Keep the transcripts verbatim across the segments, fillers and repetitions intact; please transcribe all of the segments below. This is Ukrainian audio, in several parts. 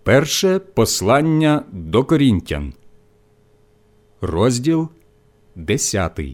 Перше послання до Корінтян, розділ десятий.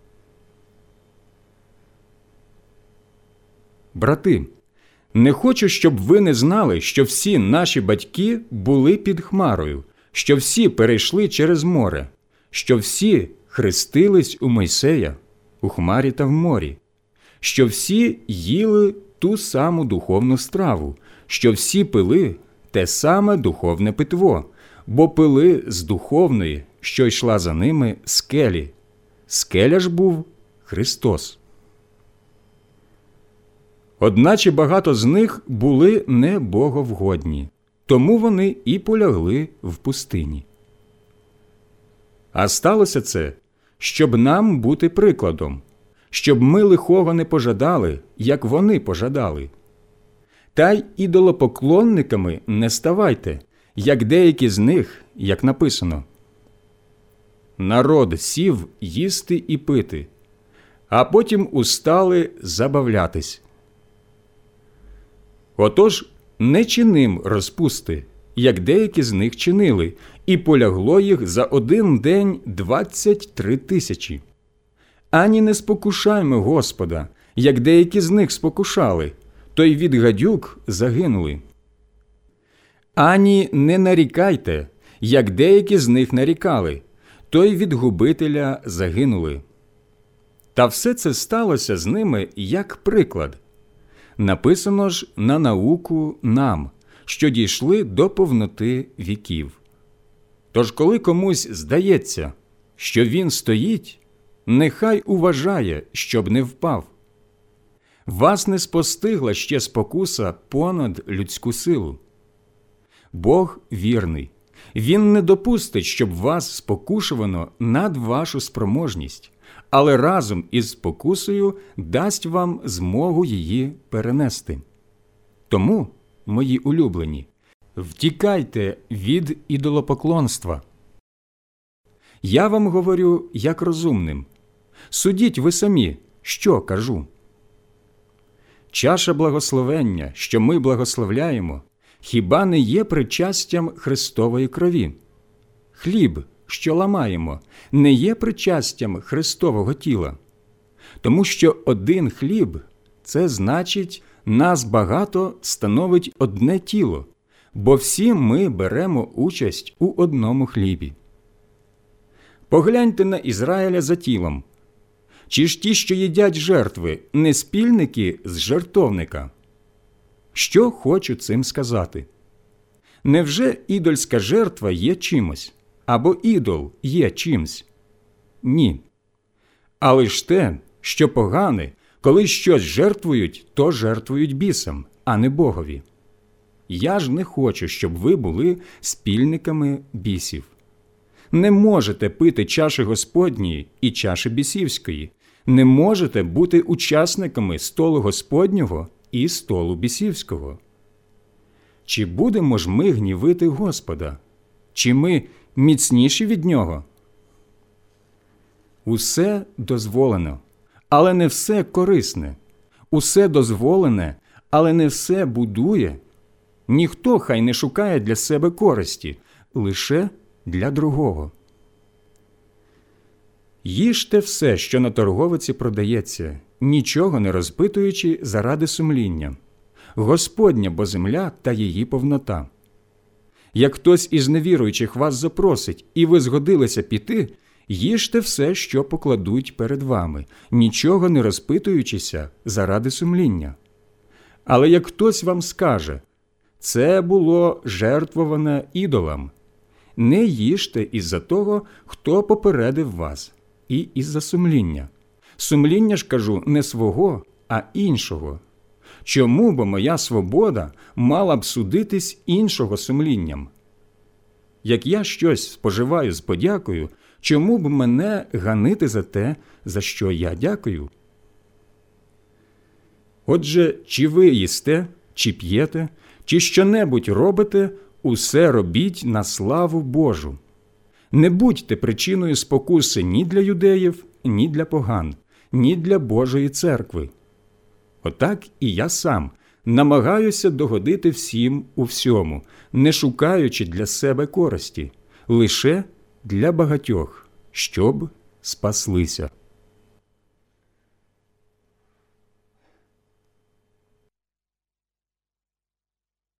Брати, не хочу, щоб ви не знали, що всі наші батьки були під хмарою, що всі перейшли через море, що всі хрестились у Мойсея, у хмарі та в морі, що всі їли ту саму духовну страву, що всі пили те саме духовне питво, бо пили з духовної, що йшла за ними, скелі. Скеля ж був Христос. Одначе багато з них були не боговгодні, тому вони і полягли в пустині. А сталося це, щоб нам бути прикладом, щоб ми лихого не пожадали, як вони пожадали. Та й ідолопоклонниками не ставайте, як деякі з них, як написано. Народ сів їсти і пити, а потім устали забавлятись. Отож, не чиним розпусти, як деякі з них чинили, і полягло їх за один день двадцять три тисячі. Ані не спокушаймо Господа, як деякі з них спокушали, то й від гадюк загинули. Ані не нарікайте, як деякі з них нарікали, то й від губителя загинули. Та все це сталося з ними як приклад. Написано ж на науку нам, що дійшли до повноти віків. Тож коли комусь здається, що він стоїть, нехай уважає, щоб не впав. Вас не спостигла ще спокуса понад людську силу. Бог вірний. Він не допустить, щоб вас спокушувано над вашу спроможність, але разом із спокусою дасть вам змогу її перенести. Тому, мої улюблені, втікайте від ідолопоклонства. Я вам говорю як розумним. Судіть ви самі, що кажу. Чаша благословення, що ми благословляємо, хіба не є причастям Христової крові? Хліб, що ламаємо, не є причастям Христового тіла. Тому що один хліб – це значить, нас багато становить одне тіло, бо всі ми беремо участь у одному хлібі. Погляньте на Ізраїля за тілом. Чи ж ті, що їдять жертви, не спільники з жертовника? Що хочу цим сказати? Невже ідольська жертва є чимось? Або ідол є чимсь? Ні. Але ж те, що погане, коли щось жертвують, то жертвують бісам, а не Богові. Я ж не хочу, щоб ви були спільниками бісів. Не можете пити чаші Господньої і чаші бісівської. Не можете бути учасниками столу Господнього і столу бісівського. Чи будемо ж ми гнівити Господа? Чи ми міцніші від Нього? Усе дозволено, але не все корисне. Усе дозволене, але не все будує. Ніхто хай не шукає для себе користі, лише для другого. Їжте все, що на торговиці продається, нічого не розпитуючи заради сумління. Господня бо земля та її повнота. Як хтось із невіруючих вас запросить, і ви згодилися піти, їжте все, що покладуть перед вами, нічого не розпитуючися заради сумління. Але як хтось вам скаже, це було жертвоване ідолам, не їжте із-за того, хто попередив вас, і із-за сумління. Сумління ж, кажу, не свого, а іншого. Чому бо моя свобода мала б судитись іншого сумлінням? Як я щось споживаю з подякою, чому б мене ганити за те, за що я дякую? Отже, чи ви їсте, чи п'єте, чи що-небудь робите, усе робіть на славу Божу. Не будьте причиною спокуси ні для юдеїв, ні для поган, ні для Божої церкви. Отак і я сам намагаюся догодити всім у всьому, не шукаючи для себе користі, лише для багатьох, щоб спаслися.